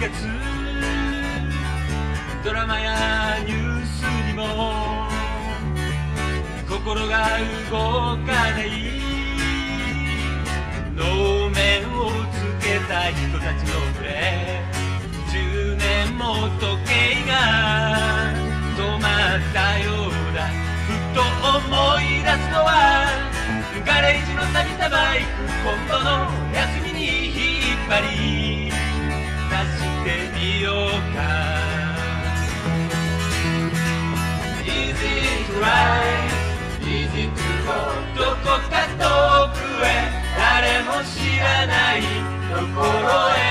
ドラマやニュースにも心が動かない能面をつけた人たちの群れ10年も時計が止まったようだふと思い出すのはガレージの錆びたバイク今度の休みに引っ張り出してみようか Easy to ride, easy to go どこか遠くへ誰も知らないところへ